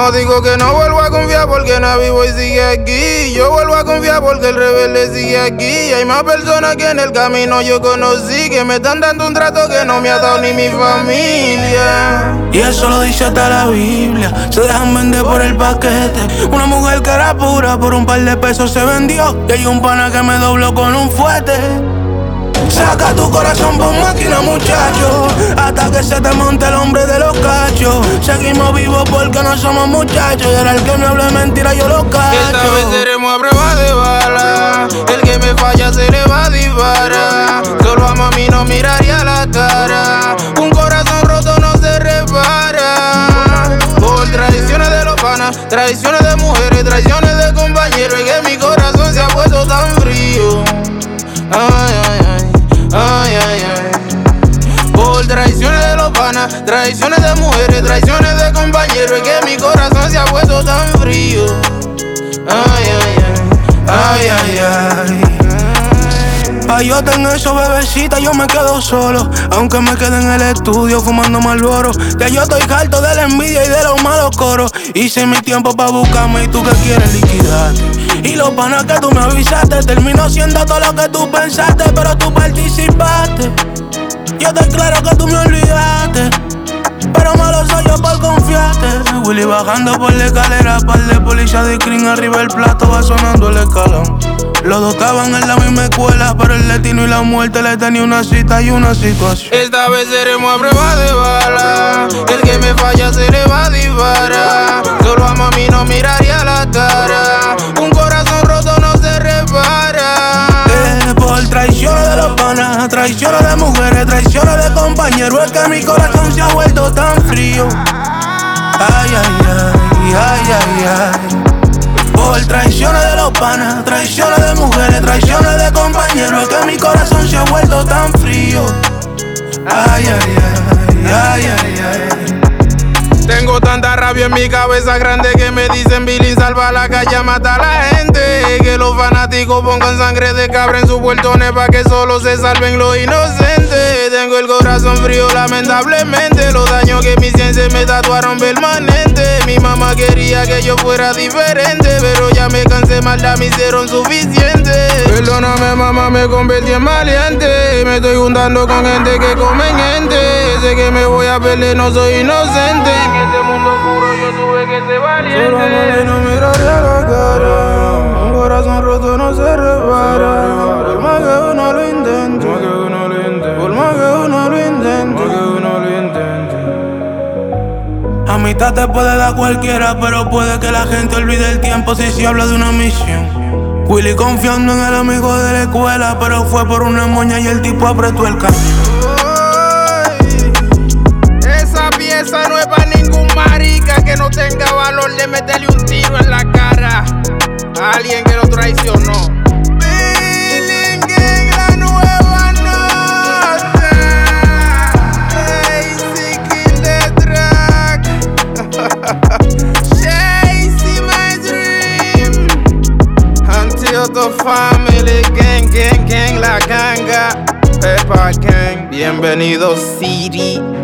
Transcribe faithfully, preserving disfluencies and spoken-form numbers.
No digo que no vuelvo a confiar porque Navi Boy sigue aquí. Yo vuelvo a confiar porque el rebelde sigue aquí. Hay más personas que en el camino yo conocí que me están dando un trato que no me ha dado ni mi familia. Y eso lo dice hasta la Biblia. Se dejan vender por el paquete. Una mujer que era pura por un par de pesos se vendió. Y hay un pana que me dobló con un fuete. Saca tu corazón por máquina, muchacho, hasta que se te monte el hombre de los cachos. Seguimos vivos porque no somos muchachos. Y ahora el que me hable mentira yo lo cacho. Esta vez seremos a prueba de bala. El que me falla se le va a disparar. Solo a mami no miraría la cara. Un corazón roto no se repara. Por traiciones de los panas, traiciones de mujeres, traiciones de compañeros. Y que mi corazón se ha puesto tan frío. Ay, ay, ay. Ay, ay, ay. Por traiciones de los panas, traiciones de mujeres, traiciones de compañeros. Y que mi corazón se ha puesto tan frío. Ay, ay, ay. Ay, ay, ay. Ay, yo tengo eso, bebecita, yo me quedo solo. Aunque me quede en el estudio fumando Marlboro. Ya yo estoy harto de la envidia y de los malos coros. Hice mi tiempo pa' buscarme y tú que quieres liquidarte. Y los panas que tú me avisaste terminó siendo todo lo que tú pensaste, pero tú participaste. Yo estoy claro que tú me olvidaste, pero malo soy yo por confiarte. Willy bajando por la escalera, par de policía de screen arriba el plato va sonando el escalón. Los dos estaban en la misma escuela, pero el destino y la muerte le tenía una cita y una situación. Esta vez seremos a prueba de bala. El que me falla se le va a disparar. Solo a mami no miraría la cara. Un corazón roto no se repara. Eh, por traiciones de los panas, traiciones de mujeres, traiciones de compañeros. Es que mi corazón se ha vuelto tan frío. Ay, ay, ay, ay, ay, ay. Por traiciones de los panas, traiciones de mujeres, traiciones de compañeros. Es que mi corazón se ha vuelto tan frío. Ay, ay, ay, ay, ay, ay. Tengo tanta rabia en mi cabeza grande que me dicen Billy, salva la calle, mata a la gente. Que los fanáticos pongan sangre de cabra en sus puertones pa' que solo se salven los inocentes. Tengo el corazón frío lamentablemente. Los daños que mi ciencia me tatuaron permanente. Mi mamá quería que yo fuera diferente, pero ya me cansé, maldad me hicieron suficiente. Perdóname mamá, me convertí en maleante. Me estoy juntando con gente que comen gente. Sé que me voy a perder, no soy inocente. En este mundo oscuro yo tuve que ser valiente. Solo a mami no miraría la cara. Un corazón roto no se repara. Por más que uno lo intente, por más que uno lo intente, por más que uno lo intente. Amistad te puede dar cualquiera, pero puede que la gente olvide el tiempo si se habla de una misión. Willy confiando en el amigo de la escuela, pero fue por una moña y el tipo apretó el camino. Esa pieza no es para ningún marica que no tenga valor de meterle un tiro en la cara a alguien que lo traicionó. Billy Gang, la nueva nota. Lazy kill the track. Chasing my dream. Until the family gang, gang, gang, la ganga. Peppa Gang, bienvenido City.